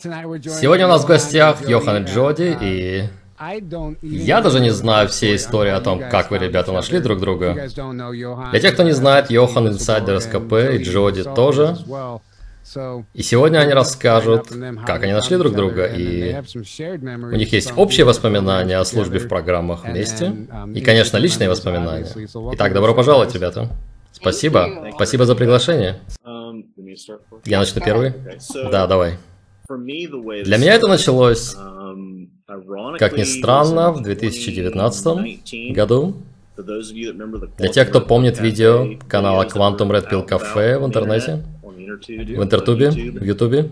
Сегодня у нас в гостях Йохан и Джоди, и я даже не знаю все истории о том, как вы, ребята, нашли друг друга. Для тех, кто не знает, Йохан инсайдер СКП, и Джоди тоже. И сегодня они расскажут, как они нашли друг друга, и у них есть общие воспоминания о службе в программах вместе, и, конечно, личные воспоминания. Итак, добро пожаловать, ребята. Спасибо. Спасибо за приглашение. Я начну первый? Да, давай. Для меня это началось, как ни странно, в 2019 году. Для тех, кто помнит видео канала Quantum Red Pill Cafe в интернете, в Интертубе, в Ютубе.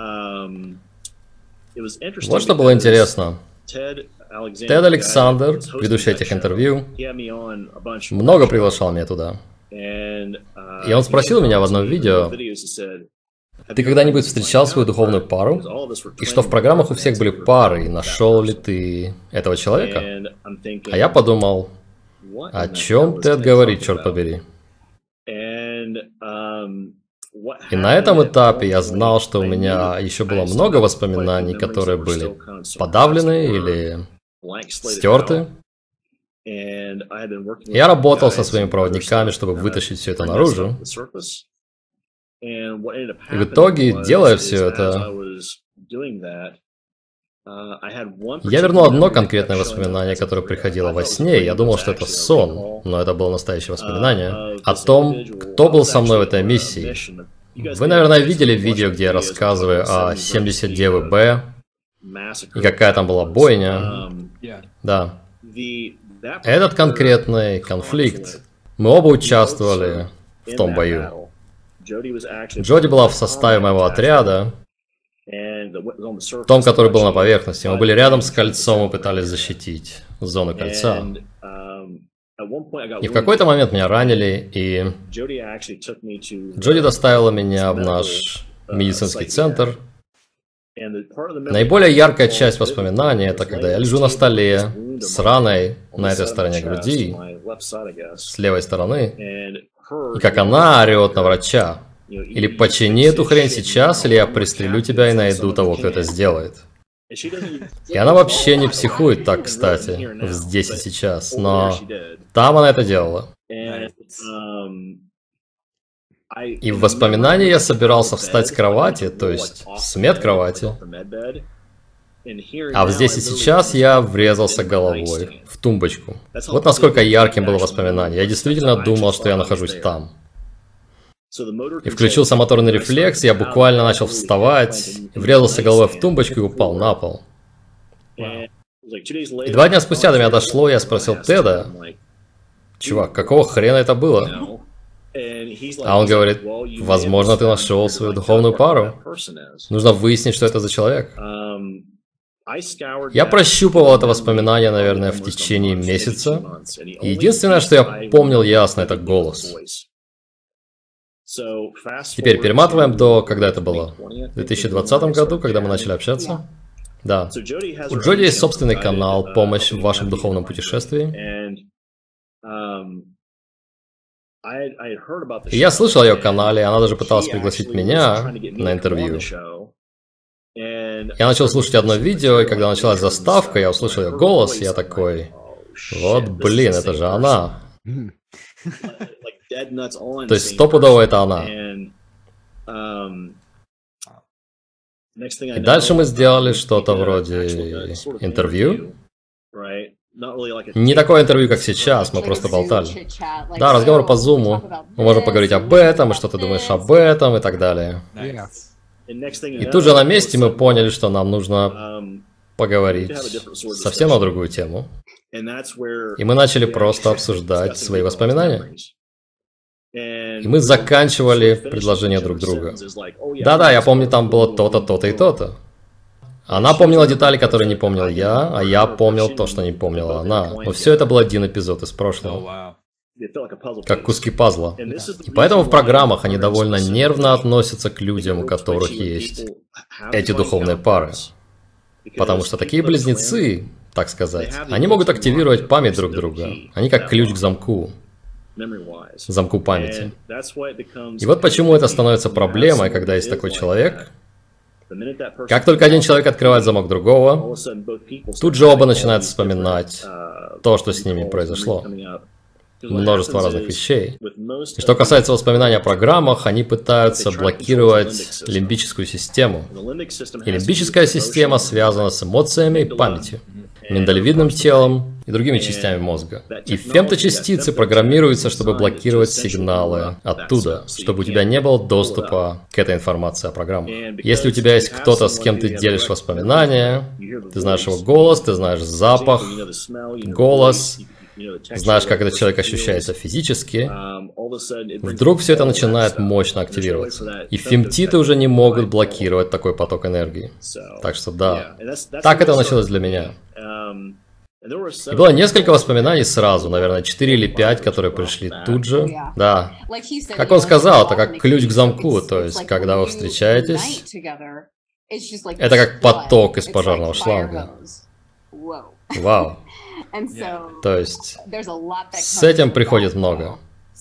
Вот что было интересно. Тед Александр, ведущий этих интервью, много приглашал меня туда. И он спросил меня в одном видео: ты когда-нибудь встречал свою духовную пару? И что в программах у всех были пары, и нашел ли ты этого человека? А я подумал, о чем Тед говорит, черт побери? И на этом этапе я знал, что у меня еще было много воспоминаний, которые были подавлены или стерты. Я работал со своими проводниками, чтобы вытащить все это наружу. И в итоге, делая все это, я вернул одно конкретное воспоминание, которое приходило во сне. Я думал, что это сон, но это было настоящее воспоминание о том, кто был со мной в этой миссии. Вы, наверное, видели видео, где я рассказываю о 79 Б и какая там была бойня. Да. Этот конкретный конфликт, мы оба участвовали в том бою. Джоди была в составе моего отряда, том, который был на поверхности. Мы были рядом с кольцом и пытались защитить зону кольца. И в какой-то момент меня ранили, и Джоди доставила меня в наш медицинский центр. Наиболее яркая часть воспоминаний — это когда я лежу на столе с раной на этой стороне груди, с левой стороны, и как она орет на врача: или почини эту хрень сейчас, или я пристрелю тебя и найду того, кто это сделает. И она вообще не психует так, кстати, здесь и сейчас, но там она это делала. И в воспоминании я собирался встать с кровати, то есть с медкровати, а здесь и сейчас я врезался головой в тумбочку. Вот насколько ярким было воспоминание. Я действительно думал, что я нахожусь там. И включился моторный рефлекс, я буквально начал вставать, врезался головой в тумбочку и упал на пол. И 2 дня спустя до меня дошло, я спросил Теда: чувак, какого хрена это было? А он говорит: возможно, ты нашел свою духовную пару. Нужно выяснить, что это за человек. Я прощупывал это воспоминание, наверное, в течение месяца. И единственное, что я помнил ясно, это голос. Теперь перематываем до, когда это было? В 2020 году, когда мы начали общаться? Да. У Джоди есть собственный канал «Помощь в вашем духовном путешествии». И я слышал о ее канале, она даже пыталась пригласить меня на интервью. Я начал слушать одно видео, и когда началась заставка, я услышал ее голос, и я такой: вот блин, это же она. То есть стопудово это она. И дальше мы сделали что-то вроде интервью. Не такое интервью, как сейчас, мы просто болтали. Да, разговор по зуму. Мы можем поговорить об этом, и что ты думаешь об этом, и так далее. И тут же на месте мы поняли, что нам нужно поговорить совсем на другую тему. И мы начали просто обсуждать свои воспоминания. И мы заканчивали предложения друг друга. Да-да, я помню, там было то-то, то-то и то-то. Она помнила детали, которые не помнил я, а я помнил то, что не помнила она. Но все это был один эпизод из прошлого. Как куски пазла. И поэтому в программах они довольно нервно относятся к людям, у которых есть эти духовные пары. Потому что такие близнецы, так сказать, они могут активировать память друг друга. Они как ключ к замку памяти. И вот почему это становится проблемой, когда есть такой человек, Как только один человек открывает замок другого, тут же оба начинают вспоминать то, что с ними произошло. Множество разных вещей. И что касается воспоминаний о программах, они пытаются блокировать лимбическую систему. И лимбическая система связана с эмоциями и памятью, миндалевидным телом и другими частями мозга. И фемточастицы программируются, чтобы блокировать сигналы оттуда, чтобы у тебя не было доступа к этой информации о программах. Если у тебя есть кто-то, с кем ты делишь воспоминания, ты знаешь его голос, ты знаешь запах, голос, знаешь, как этот человек ощущается физически, вдруг все это начинает мощно активироваться. И фемтиты уже не могут блокировать такой поток энергии. Так что да, так это началось для меня. И было несколько воспоминаний сразу, наверное, 4 или 5, которые пришли тут же. Да. Как он сказал, это как ключ к замку, то есть, когда вы встречаетесь, это как поток из пожарного шланга. Вау. То есть, с этим приходит много.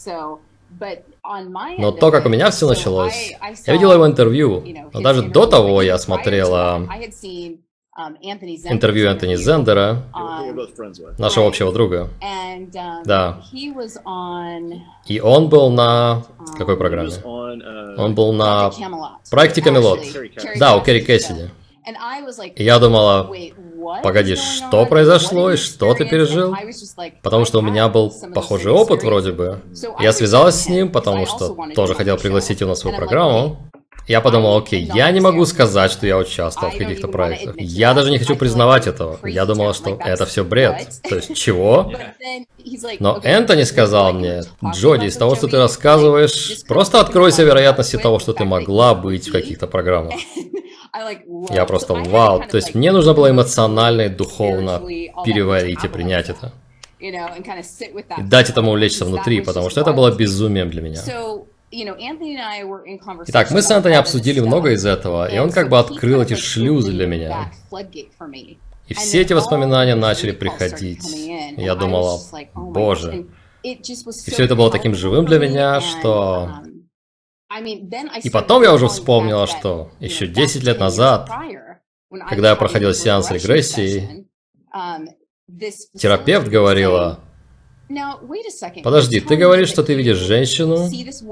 Но то, как у меня все началось, я видела его интервью, но даже до того я смотрела интервью Энтони Зендера, нашего общего друга. Да. И он был на... Какой программе? Он был на проекте Камелот. Да, у Керри Кэссиди. И я думала, погоди, что произошло и что ты пережил? Потому что у меня был похожий опыт вроде бы. Я связалась с ним, потому что тоже хотел пригласить его на свою программу. Я подумал, окей, я не могу сказать, что я участвовал в каких-то проектах. Я даже не хочу признавать этого. Я думала, что это все бред. То есть, чего? Но Энтони сказал мне, Джоди, из того, что ты рассказываешь, просто откройся вероятности того, что ты могла быть в каких-то программах. Я просто вау. То есть, мне нужно было эмоционально и духовно переварить и принять это. И дать этому улечься внутри, потому что это было безумием для меня. Итак, мы с Энтони обсудили много из этого, и он как бы открыл эти шлюзы для меня. И все эти воспоминания начали приходить. И я думала, боже. И все это было таким живым для меня, что... И потом я уже вспомнила, что еще 10 лет назад, когда я проходил сеанс регрессии, терапевт говорила... Подожди, ты говоришь, что ты видишь женщину,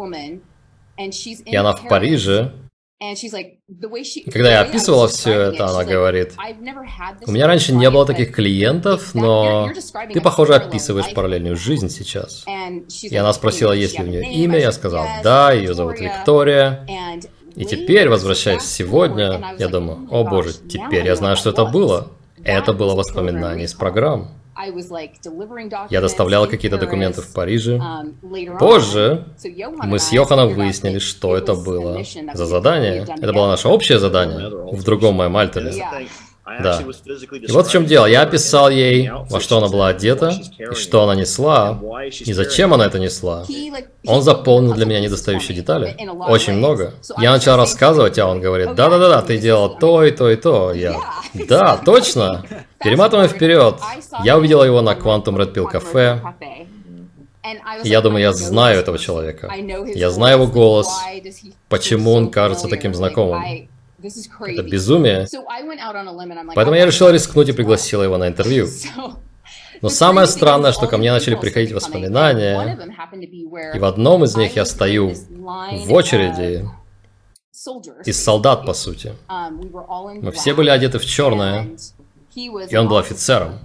и она в Париже. И когда я описывала все это, она говорит, у меня раньше не было таких клиентов, но ты, похоже, описываешь параллельную жизнь сейчас. И она спросила, есть ли у нее имя, я сказал, да, ее зовут Виктория. И теперь, возвращаясь сегодня, я думаю, о боже, теперь я знаю, что это было. Это было воспоминание из программ. Я доставлял какие-то документы в Париже. Позже мы с Йоханом выяснили, что это было за задание. Это было наше общее задание в другом моем альтере. Да. И вот в чем дело. Я описал ей, во что она была одета, и что она несла, и зачем она это несла. Он заполнил для меня недостающие детали. Очень много. Я начал рассказывать, а он говорит, да-да-да, ты делал то и то и то. Я, да, точно. Перематываем вперед. Я увидела его на Quantum Red Pill кафе. Я думаю, я знаю этого человека. Я знаю его голос. Почему он кажется таким знакомым? Это безумие. Поэтому я решила рискнуть и пригласила его на интервью. Но самое странное, что ко мне начали приходить воспоминания, и в одном из них я стою в очереди из солдат, по сути. Мы все были одеты в черное, и он был офицером.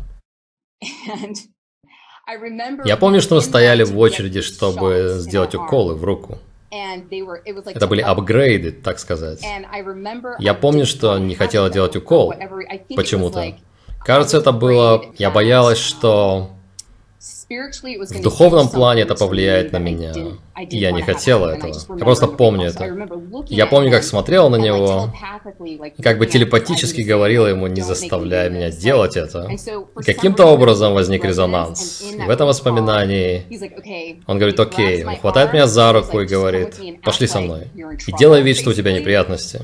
Я помню, что мы стояли в очереди, чтобы сделать уколы в руку. Это были апгрейды, так сказать. Я помню, что не хотела делать укол почему-то. Кажется, это было... Я боялась, что в духовном плане это повлияет на меня. И я не хотела этого. Я просто помню это. Я помню, как смотрела на него, и как бы телепатически говорила ему, не заставляй меня делать это. И каким-то образом возник резонанс. И в этом воспоминании он говорит, окей, он хватает меня за руку и говорит, пошли со мной. И делай вид, что у тебя неприятности.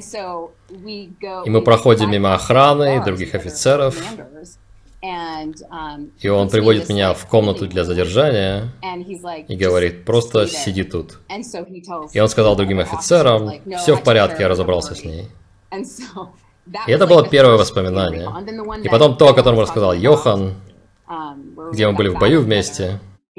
И мы проходим мимо охраны и других офицеров. И он приводит меня в комнату для задержания и говорит, просто сиди тут. И он сказал другим офицерам, все в порядке, я разобрался с ней. И это было первое воспоминание. И потом то, о котором рассказал Йохан, где мы были в бою вместе.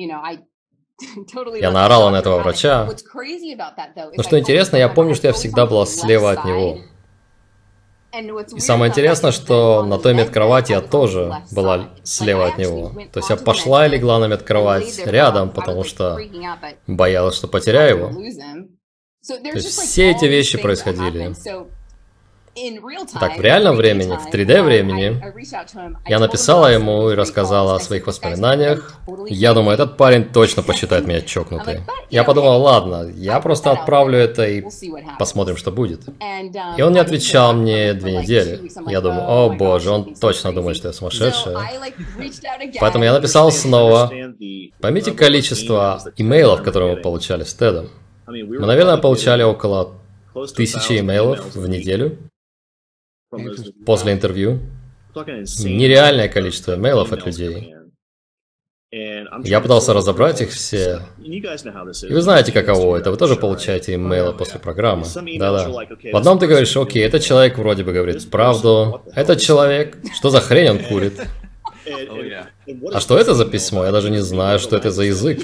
Я наорала на этого врача. Но что интересно, я помню, что я всегда была слева от него. И самое интересное, что на той медкровати я тоже была слева от него. То есть я пошла и легла на медкровать рядом, потому что боялась, что потеряю его. То есть все эти вещи происходили. Так, в реальном времени, в 3D времени, я написала ему и рассказала о своих воспоминаниях. Я думаю, этот парень точно посчитает меня чокнутой. Я подумал, ладно, я просто отправлю это и посмотрим, что будет. И он не отвечал мне 2 недели. Я думаю, о боже, он точно думает, что я сумасшедшая. Поэтому я написал снова. Поймите количество имейлов, которые мы получали с Тедом. Мы, наверное, получали около 1000 имейлов в неделю. После интервью. Нереальное количество имейлов от людей. Я пытался разобрать их все. И вы знаете, каково это. Вы тоже получаете имейлы после программы. Да-да. В одном ты говоришь, окей, этот человек вроде бы говорит правду. Этот человек, что за хрень он курит? А что это за письмо? Я даже не знаю, что это за язык.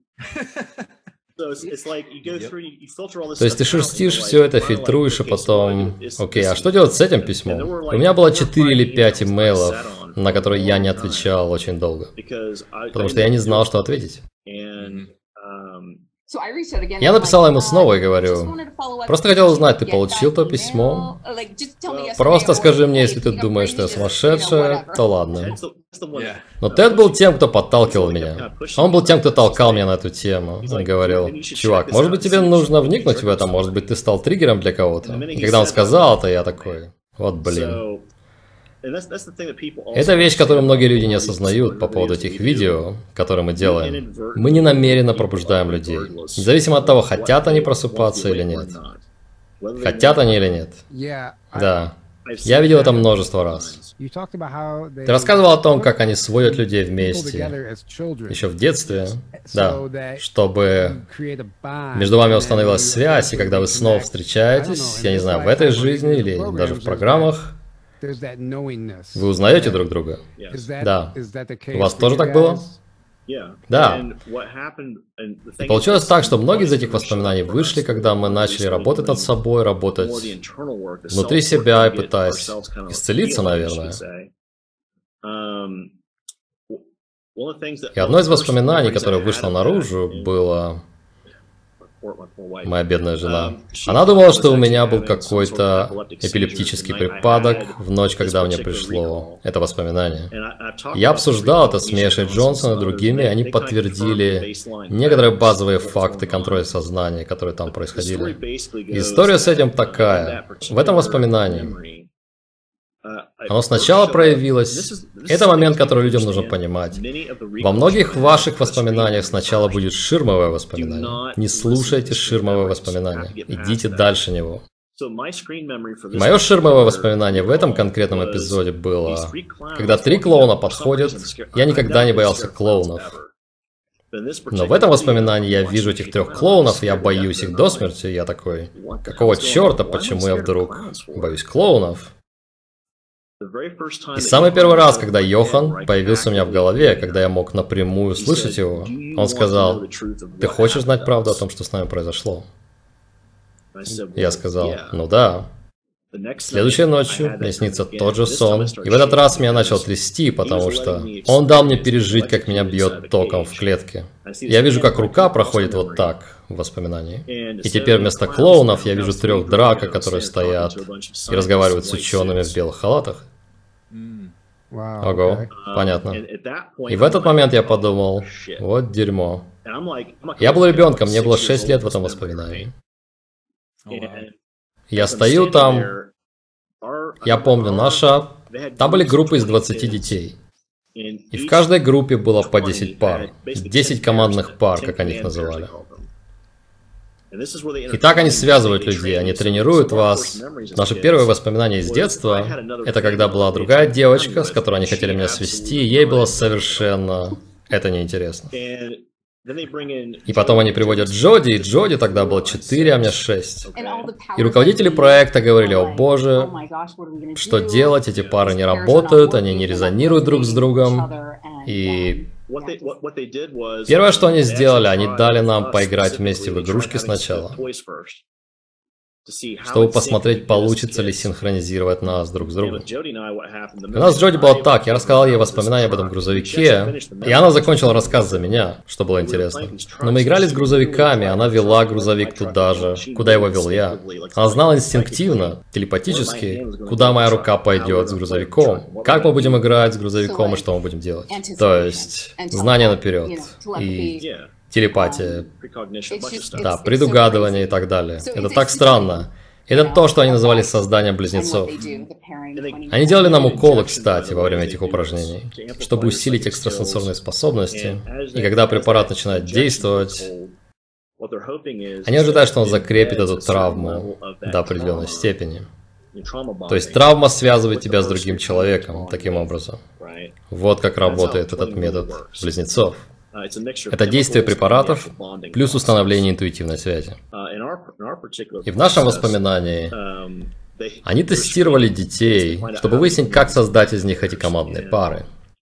То есть ты шерстишь все это, фильтруешь, и потом... Окей, а что делать с этим письмом? У меня было 4 или 5 имейлов, на которые я не отвечал очень долго. Потому что я не знал, что ответить. Я написал ему снова и говорю, просто хотел узнать, ты получил то письмо? Просто скажи мне, если ты думаешь, что я сумасшедшая, то ладно. Но Тед был тем, кто подталкивал меня. Он был тем, кто толкал меня на эту тему. Он говорил, чувак, может быть тебе нужно вникнуть в это, может быть ты стал триггером для кого-то. И когда он сказал это, я такой, вот блин. Это вещь, которую многие люди не осознают по поводу этих видео, которые мы делаем. Мы не намеренно пробуждаем людей. Независимо от того, хотят они просыпаться или нет. Хотят они или нет. Да. Я видел это множество раз. Ты рассказывал о том, как они сводят людей вместе, еще в детстве, да, чтобы между вами установилась связь, и когда вы снова встречаетесь, я не знаю, в этой жизни или даже в программах, вы узнаете друг друга? Да. У вас тоже так было? Да. И получилось так, что многие из этих воспоминаний вышли, когда мы начали работать над собой, работать внутри себя и пытаясь исцелиться, наверное. И одно из воспоминаний, которое вышло наружу, было... Моя бедная жена. Она думала, что у меня был какой-то эпилептический припадок в ночь, когда мне пришло это воспоминание. Я обсуждал это с Мешей Джонсон и другими, и они подтвердили некоторые базовые факты контроля сознания, которые там происходили. История с этим такая. В этом воспоминании оно сначала проявилось. Это момент, который людям нужно понимать. Во многих ваших воспоминаниях сначала будет ширмовое воспоминание. Не слушайте ширмовое воспоминание. Идите дальше него. Мое ширмовое воспоминание в этом конкретном эпизоде было, когда 3 клоуна подходят. Я никогда не боялся клоунов. Но в этом воспоминании я вижу этих 3 клоунов, я боюсь их до смерти. Я такой, какого черта, почему я вдруг боюсь клоунов? И самый первый раз, когда Йохан появился у меня в голове, когда я мог напрямую слышать его, он сказал, ты хочешь знать правду о том, что с нами произошло? Я сказал, ну да. Следующей ночью мне снится тот же сон, и в этот раз меня начал трясти, потому что он дал мне пережить, как меня бьет током в клетке. Я вижу, как рука проходит вот так в воспоминании. И теперь вместо клоунов я вижу 3 драка, которые стоят и разговаривают с учеными в белых халатах. Ого, понятно. И в этот момент я подумал, вот дерьмо. Я был ребенком, мне было 6 лет в этом воспоминании. Я стою там, я помню, там были группы из 20 детей. И в каждой группе было по 10 пар. 10 командных пар, как они их называли. И так они связывают людей, они тренируют вас. Наши первые воспоминания из детства, это когда была другая девочка, с которой они хотели меня свести, и ей было совершенно это неинтересно. И потом они приводят Джоди, и Джоди тогда было 4, а мне 6. И руководители проекта говорили: о боже, что делать, эти пары не работают, они не резонируют друг с другом. И первое, что они сделали, они дали нам поиграть вместе в игрушки сначала, чтобы посмотреть, получится ли синхронизировать нас друг с другом. У нас с Джоди было так, я рассказал ей воспоминания об этом грузовике, и она закончила рассказ за меня, что было интересно. Но мы играли с грузовиками, она вела грузовик туда же, куда его вел я. Она знала инстинктивно, телепатически, куда моя рука пойдет с грузовиком, как мы будем играть с грузовиком и что мы будем делать. То есть, знание наперед. И... телепатия, да, предугадывание и так далее. Это так странно. Это то, что они называли созданием близнецов. Они делали нам уколы, кстати, во время этих упражнений, чтобы усилить экстрасенсорные способности. И когда препарат начинает действовать, они ожидают, что он закрепит эту травму до определенной степени. То есть травма связывает тебя с другим человеком таким образом. Вот как работает этот метод близнецов. Это действие препаратов плюс установление интуитивной связи. И в нашем воспоминании они тестировали детей, чтобы выяснить, как создать из них эти командные пары.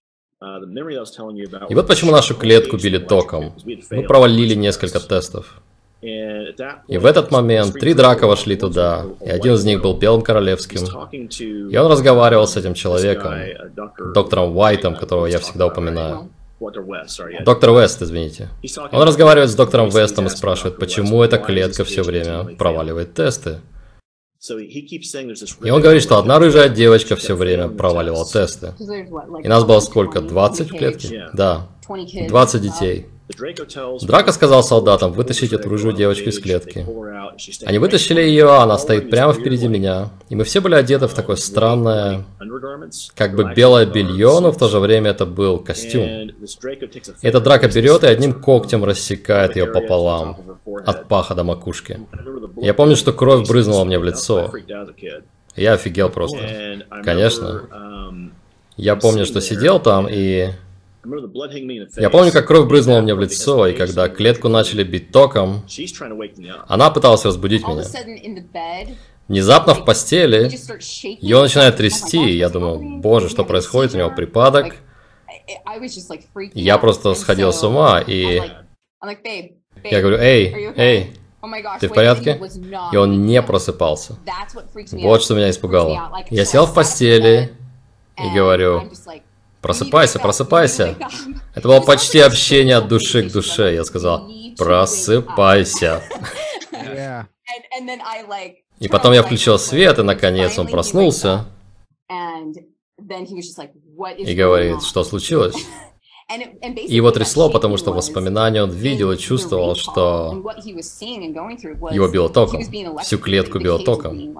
И вот почему нашу клетку били током. Мы провалили несколько тестов. И в этот момент 3 драка вошли туда, и один из них был Белым Королевским. И он разговаривал с этим человеком, доктором Уайтом, которого я всегда упоминаю. Доктор Вест, извините. Он разговаривает с доктором Вестом и спрашивает, почему эта клетка все время проваливает тесты. И он говорит, что одна рыжая девочка все время проваливала тесты. И нас было сколько? 20 в клетке? Да. 20 детей. Драко сказал солдатам вытащить эту рыжую девочку из клетки. Они вытащили ее, она стоит прямо впереди меня. И мы все были одеты в такое странное, как бы белое белье, но в то же время это был костюм. И этот Драко берет и одним когтем рассекает ее пополам, от паха до макушки. Я помню, что кровь брызнула мне в лицо. Я офигел просто. Конечно. Я помню, что сидел там и... Я помню, как кровь брызнула мне в лицо, и когда клетку начали бить током, она пыталась разбудить меня. Внезапно в постели ее начинает трясти, и я думаю, боже, что происходит, у него припадок. И я просто сходил с ума, и я говорю, эй, ты в порядке? И он не просыпался. Вот что меня испугало. Я сел в постели и говорю... Просыпайся, просыпайся. Это было почти общение от души к душе. Я сказал, просыпайся. И потом я включил свет, и наконец он проснулся. И говорит, что случилось? И его трясло, потому что в воспоминании он видел и чувствовал, что его било током. Всю клетку било током.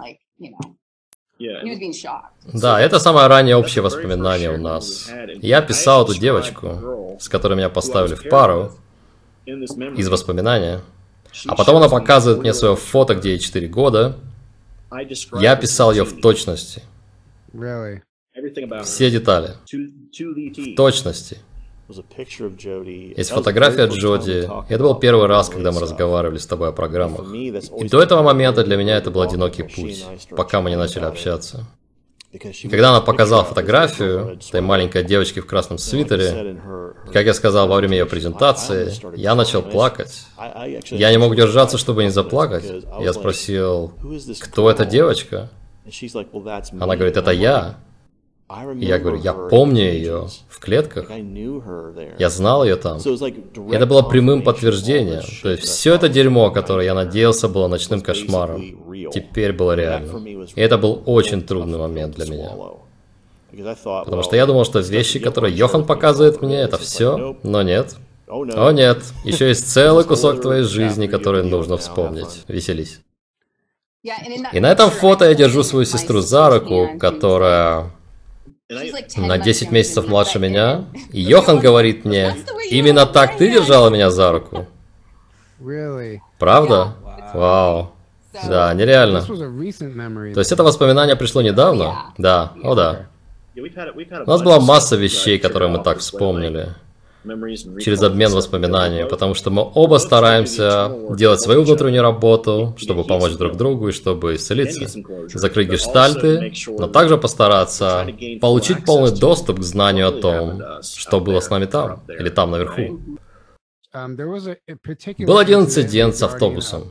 Да, это самое раннее общее воспоминание у нас. Я описал эту девочку, с которой меня поставили в пару, из воспоминания. А потом она показывает мне свое фото, где ей 4 года. Я описал ее в точности. Все детали. В точности. Есть фотография Джоди. Это был первый раз, когда мы разговаривали с тобой о программах. И до этого момента для меня это был одинокий путь, пока мы не начали общаться. И когда она показала фотографию этой маленькой девочки в красном свитере, как я сказал во время ее презентации, я начал плакать. Я не мог держаться, чтобы не заплакать. Я спросил, кто эта девочка? Она говорит, это я. И я говорю, я помню ее в клетках. Я знал ее там. И это было прямым подтверждением. То есть все это дерьмо, которое я надеялся было ночным кошмаром, теперь было реально. И это был очень трудный момент для меня. Потому что я думал, что вещи, которые Йохан показывает мне, это все. Но нет. О нет, еще есть целый кусок твоей жизни, который нужно вспомнить. Веселись. И на этом фото я держу свою сестру за руку, которая... на 10 месяцев младше меня, и Йохан говорит мне, именно так ты держала меня за руку? Правда? Вау. Да, нереально. То есть это воспоминание пришло недавно? Да, о да. У нас была масса вещей, которые мы так вспомнили. через обмен воспоминаниями, потому что мы оба стараемся делать свою внутреннюю работу, чтобы помочь друг другу и чтобы исцелиться, закрыть гештальты, но также постараться получить полный доступ к знанию о том, что было с нами там, или там наверху. Был один инцидент с автобусом.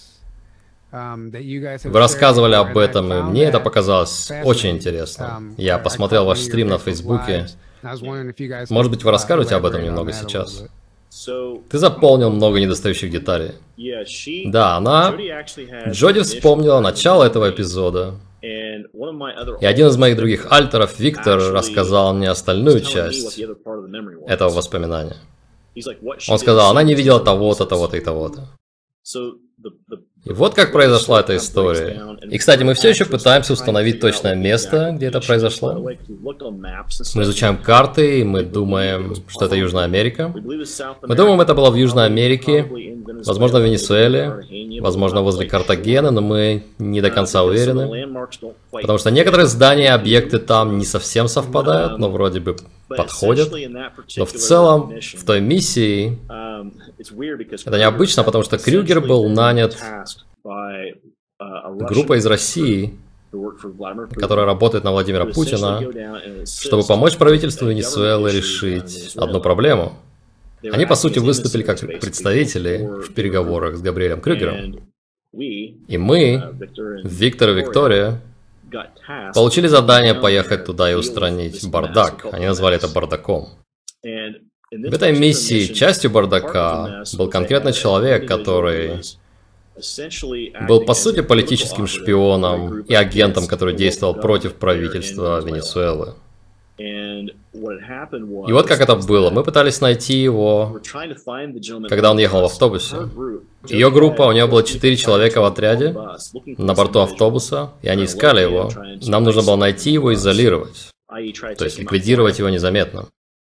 Вы рассказывали об этом, и мне это показалось очень интересно. Я посмотрел ваш стрим на Фейсбуке. Может быть, вы расскажете об этом немного сейчас? Ты заполнил много недостающих деталей. Да, Джоди вспомнила начало этого эпизода. И один из моих других альтеров, Виктор, рассказал мне остальную часть этого воспоминания. Он сказал, она не видела того-то, того-то и того-то. И вот как произошла эта история. И, кстати, мы все еще пытаемся установить точное место, где это произошло. Мы изучаем карты, и мы думаем, что это Южная Америка. Мы думаем, это было в Южной Америке, возможно, в Венесуэле, возможно, возле Картагена, но мы не до конца уверены. Потому что некоторые здания и объекты там не совсем совпадают, но вроде бы подходят. Но в целом, в той миссии, это необычно, потому что Крюгер был нанят группой из России, которая работает на Владимира Путина, чтобы помочь правительству Венесуэлы решить одну проблему. Они, по сути, выступили как представители в переговорах с Габриэлем Крюгером. И мы, Виктор и Виктория, получили задание поехать туда и устранить бардак. Они назвали это бардаком. В этой миссии частью бардака был конкретно человек, который был, по сути, политическим шпионом и агентом, который действовал против правительства Венесуэлы. И вот как это было. Мы пытались найти его, когда он ехал в автобусе. Ее группа, у нее было 4 человека в отряде на борту автобуса, и они искали его. Нам нужно было найти его и изолировать, то есть ликвидировать его незаметно.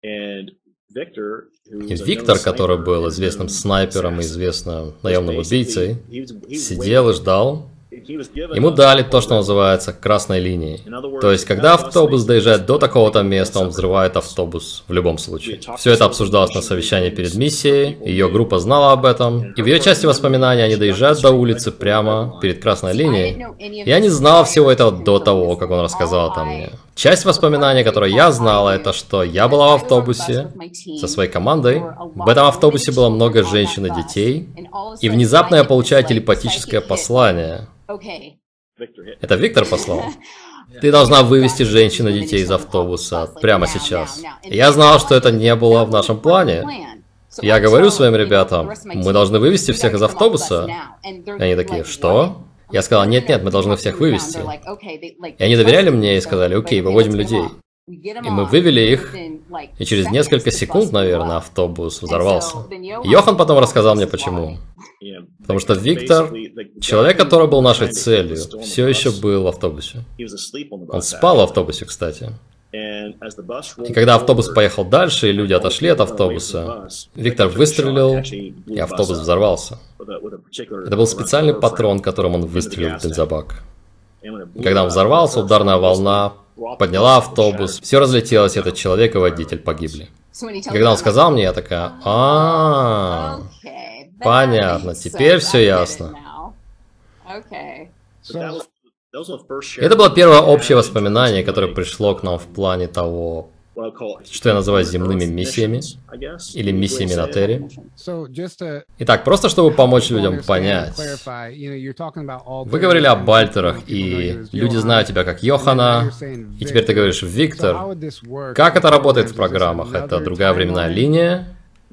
И Виктор, который был известным снайпером и известным наемным убийцей, сидел и ждал. Ему дали то, что называется красной линией. То есть, когда автобус доезжает до такого-то места, он взрывает автобус в любом случае. Все это обсуждалось на совещании перед миссией, ее группа знала об этом. И в ее части воспоминаний они доезжают до улицы прямо перед красной линией. Я не знал всего этого до того, как он рассказал это мне. Часть воспоминаний, которые я знала, это что я была в автобусе со своей командой. В этом автобусе было много женщин и детей. И внезапно я получаю телепатическое послание. Это Виктор послал. Ты должна вывести женщин и детей из автобуса прямо сейчас. Я знал, что это не было в нашем плане. Я говорю своим ребятам, мы должны вывести всех из автобуса. И они такие, что? Я сказал, нет-нет, мы должны всех вывести. И они доверяли мне и сказали, окей, выводим людей. И мы вывели их, и через несколько секунд, наверное, автобус взорвался. И Йохан потом рассказал мне почему. Потому что Виктор, человек, который был нашей целью, все еще был в автобусе. Он спал в автобусе, кстати. И когда автобус поехал дальше, и люди отошли от автобуса, Виктор выстрелил, и автобус взорвался. Это был специальный патрон, которым он выстрелил в бензобак. И когда он взорвался, ударная волна подняла автобус, все разлетелось, и этот человек и водитель погибли. И когда он сказал мне, я такая, понятно, теперь все ясно. Это было первое общее воспоминание, которое пришло к нам в плане того, что я называю земными миссиями, или миссиями на Терре. Итак, просто чтобы помочь людям понять. Вы говорили об альтерах, и люди знают тебя как Йохана, и теперь ты говоришь Виктор. Как это работает в программах? Это другая временная линия?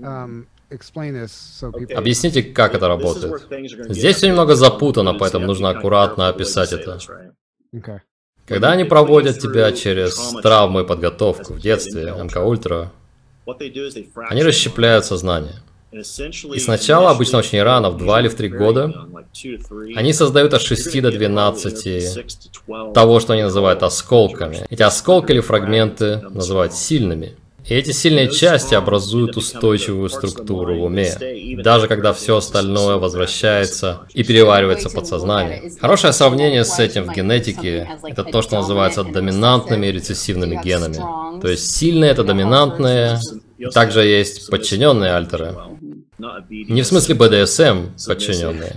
Объясните, как это работает. Здесь все немного запутано, поэтому нужно аккуратно описать это. Когда они проводят тебя через травму и подготовку в детстве, МК-Ультра, они расщепляют сознание. И сначала, обычно очень рано, в 2 или в 3 года, они создают от 6 до 12 того, что они называют осколками. Эти осколки или фрагменты называют сильными. И эти сильные части образуют устойчивую структуру в уме, даже когда все остальное возвращается и переваривается в подсознание. Хорошее сравнение с этим в генетике – это то, что называется доминантными и рецессивными генами. То есть сильные – это доминантные, Также есть подчиненные альтеры. Не в смысле BDSM подчиненные.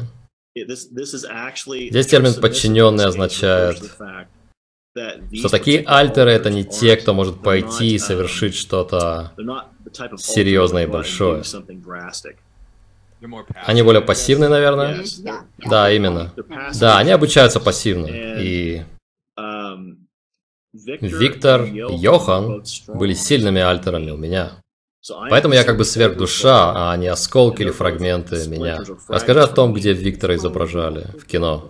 Здесь термин «подчиненный» означает, что такие альтеры — это не те, кто может пойти и совершить что-то серьезное и большое. Они более пассивные, наверное? Да, именно. Да, они обучаются пассивно. И Виктор и Йохан были сильными альтерами у меня. Поэтому я как бы сверхдуша, а не осколки или фрагменты меня. Расскажи о том, где Виктора изображали в кино.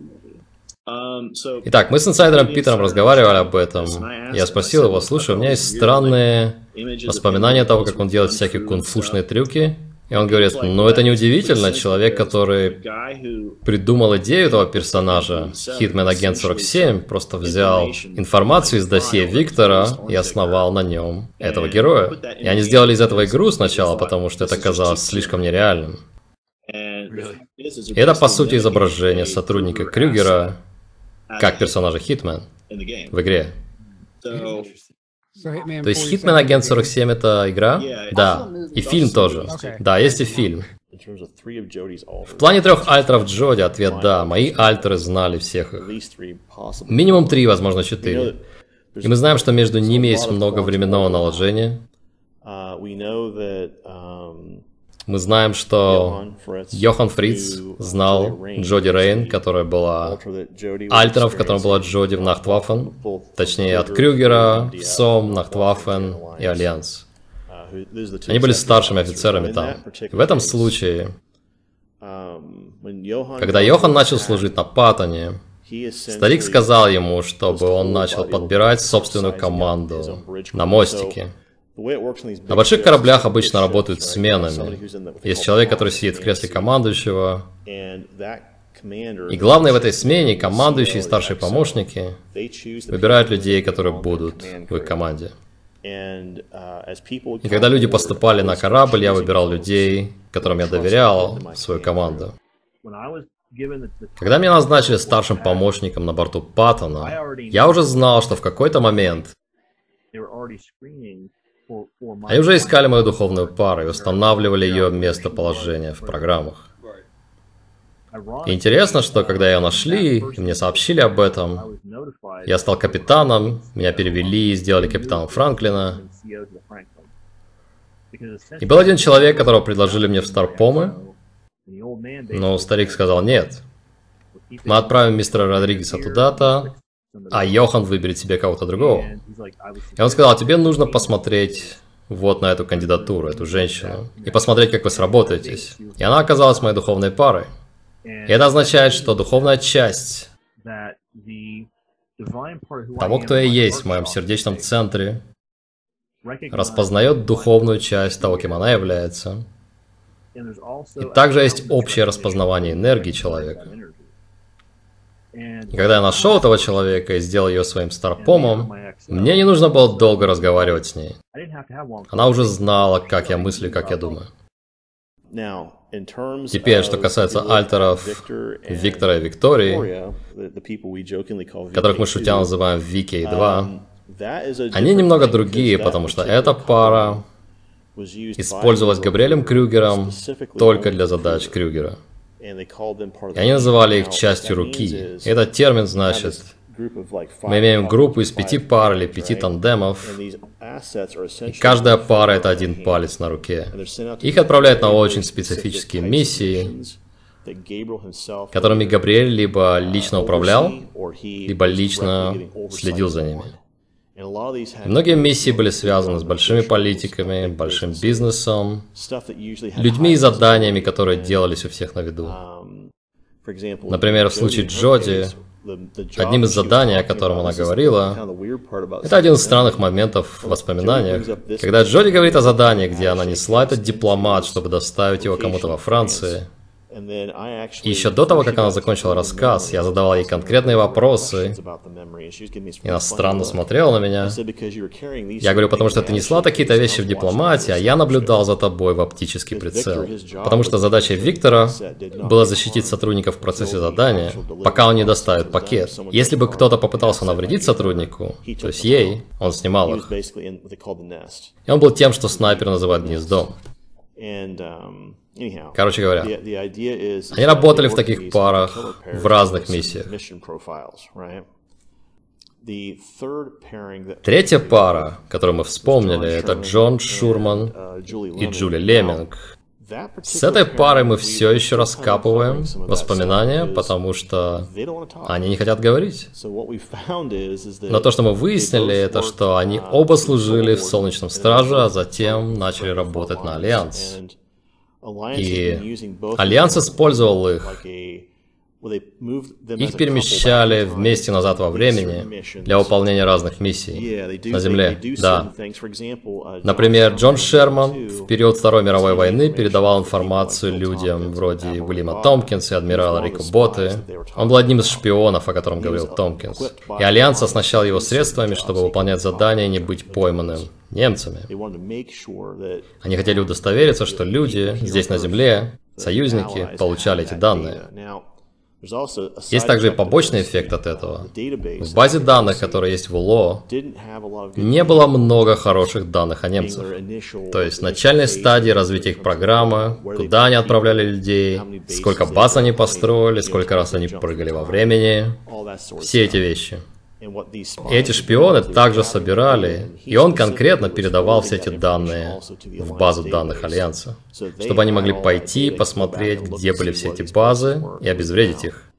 Итак, мы с инсайдером Питером разговаривали об этом. Я спросил его: слушай, у меня есть странные воспоминания того, как он делает всякие кунг-фушные трюки. И он говорит: ну это неудивительно, человек, который придумал идею этого персонажа, Hitman Agent 47, просто взял информацию из досье Виктора и основал на нем этого героя. И они сделали из этого игру сначала, потому что это казалось слишком нереальным. И это по сути изображение сотрудника Крюгера как персонажа Hitman в игре. То есть Hitman Agent 47 это игра? Да. И фильм тоже. Да, есть и фильм. В плане 3 альтеров Джоди ответ да. Мои альтеры знали всех их. Минимум 3, возможно 4. И мы знаем, что между ними есть много временного наложения. Мы знаем, что Йохан Фриц знал Джоди Рейн, которая была альтером, в котором была Джоди в Нахтваффен. Точнее, от Крюгера, в СОМ, Нахтваффен и Альянс. Они были старшими офицерами там. В этом случае, когда Йохан начал служить на Паттоне, старик сказал ему, чтобы он начал подбирать собственную команду на мостике. На больших кораблях обычно работают сменами. Есть человек, который сидит в кресле командующего. И главное в этой смене, командующие и старшие помощники выбирают людей, которые будут в их команде. И когда люди поступали на корабль, я выбирал людей, которым я доверял, свою команду. Когда меня назначили старшим помощником на борту Паттона, я уже знал, что в какой-то момент они уже искали мою духовную пару и устанавливали ее местоположение в программах. И интересно, что когда ее нашли, и мне сообщили об этом, я стал капитаном, меня перевели и сделали капитаном Франклина. И был один человек, которого предложили мне в Старпомы, но старик сказал нет. Мы отправим мистера Родригеса туда-то, а Йохан выберет себе кого-то другого. И он сказал: тебе нужно посмотреть вот на эту кандидатуру, эту женщину, и посмотреть, как вы сработаетесь. И она оказалась моей духовной парой. И это означает, что духовная часть того, кто я есть в моем сердечном центре, распознает духовную часть того, кем она является. И также есть общее распознавание энергии человека. И когда я нашел этого человека и сделал ее своим старпомом, мне не нужно было долго разговаривать с ней. Она уже знала, как я мыслю, как я думаю. Теперь, что касается альтеров Виктора и Виктории, которых мы шутя называем VK2, они немного другие, потому что эта пара использовалась Габриэлем Крюгером только для задач Крюгера. И они называли их частью руки. И этот термин значит, мы имеем группу из 5 пар или 5 тандемов, и каждая пара — это один палец на руке. Их отправляют на очень специфические миссии, которыми Габриэль либо лично управлял, либо лично следил за ними. И многие миссии были связаны с большими политиками, большим бизнесом, людьми и заданиями, которые делались у всех на виду. Например, в случае Джоди, одним из заданий, о котором она говорила, это один из странных моментов в воспоминаниях, когда Джоди говорит о задании, где она несла этот дипломат, чтобы доставить его кому-то во Франции. И еще до того, как она закончила рассказ, я задавал ей конкретные вопросы, и она странно смотрела на меня. Я говорю, потому что ты несла такие-то вещи в дипломатии, а я наблюдал за тобой в оптический прицел. Потому что задачей Виктора было защитить сотрудников в процессе задания, пока он не доставит пакет. Если бы кто-то попытался навредить сотруднику, то есть ей, он снимал их. И он был тем, что снайпер называет гнездом. Короче говоря, они работали в таких парах в разных миссиях. Третья пара, которую мы вспомнили, это Джон Шурман и Джули Леминг. С этой парой мы все еще раскапываем воспоминания, потому что они не хотят говорить. Но то, что мы выяснили, это что они оба служили в Солнечном Страже, а затем начали работать на Альянс. И Альянс использовал их. Их перемещали вместе назад во времени для выполнения разных миссий на Земле. Да. Например, Джон Шерман в период Второй мировой войны передавал информацию людям вроде Уильяма Томпкинса и адмирала Рико Ботты. Он был одним из шпионов, о котором говорил Томпкинс. И Альянс оснащал его средствами, чтобы выполнять задания и не быть пойманным немцами. Они хотели удостовериться, что люди здесь на Земле, союзники, получали эти данные. Есть также и побочный эффект от этого. В базе данных, которая есть в УЛО, не было много хороших данных о немцах. То есть в начальной стадии развития их программы, куда они отправляли людей, сколько баз они построили, сколько раз они прыгали во времени, все эти вещи. И эти шпионы также собирали, и он конкретно передавал все эти данные в базу данных Альянса, чтобы они могли пойти, посмотреть, где были все эти базы, и обезвредить их.